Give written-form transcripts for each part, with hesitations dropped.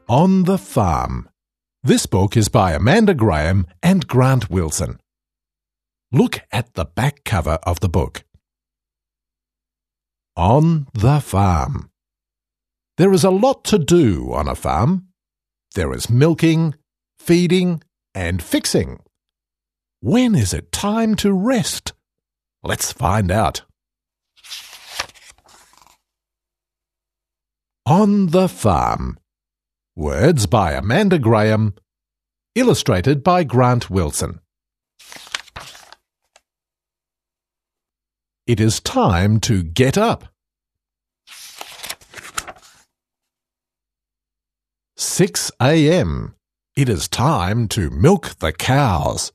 On the Farm. This book is by Amanda Graham and Grant Wilson. Look at the back cover of the book. On the farm. There is a lot to do on a farm. There is milking, feeding, and fixing. When is it time to rest? Let's find out. On the Farm. Words by Amanda Graham. Illustrated by Grant Wilson. It is time to get up. 6 a.m. It is time to milk the cows.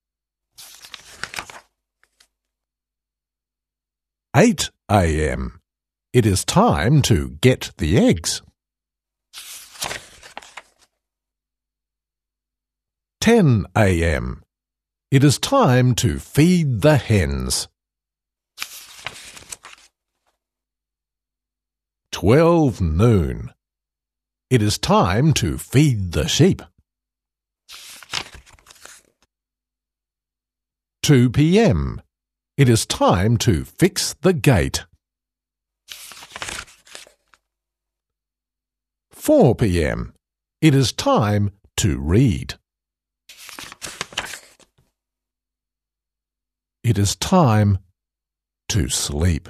8 a.m. It is time to get the eggs. 10 a.m. It is time to feed the hens. 12 noon. It is time to feed the sheep. 2 p.m. It is time to fix the gate. 4 p.m. It is time to read. It is time to sleep.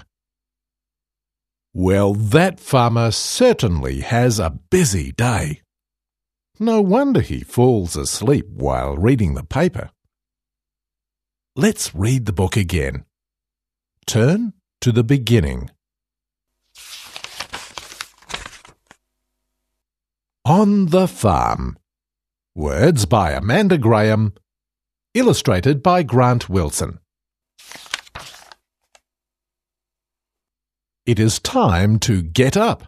Well, that farmer certainly has a busy day. No wonder he falls asleep while reading the paper. Let's read the book again. Turn to the beginning. On the Farm. Words by Amanda Graham. Illustrated by Grant Wilson. It is time to get up.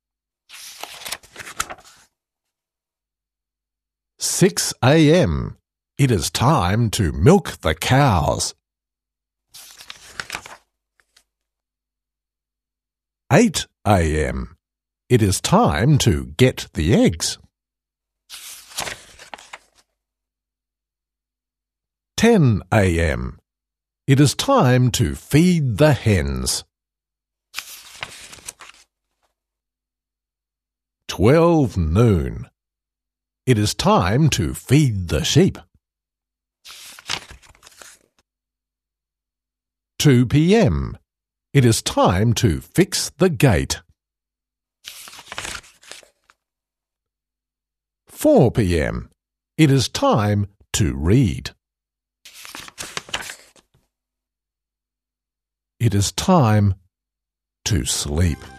6 a.m. It is time to milk the cows. 8 a.m. It is time to get the eggs. 10 a.m. It is time to feed the hens. 12 noon. It is time to feed the sheep. 2 p.m. It is time to fix the gate. 4 p.m. It is time to read. It is time to sleep.